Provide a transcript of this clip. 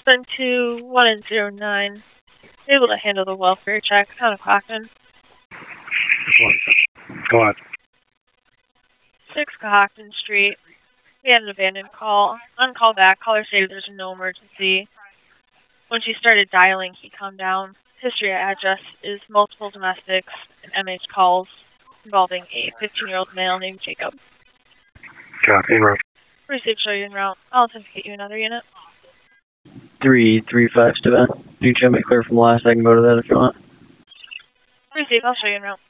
7-2, 1 and 09. Able to handle the welfare check. Town of Cochran. Go on. 6 Cochran Street. We had an abandoned call. On call back, caller stated there's no emergency. When she started dialing, he calmed down. History address is multiple domestics and MH calls involving a 15-year-old male named Jacob. Copy, en route. Received, show you en route. I'll authenticate you another unit. 335 to that. You can make clear from last. I can go to that if you want. Received, I'll show you en route.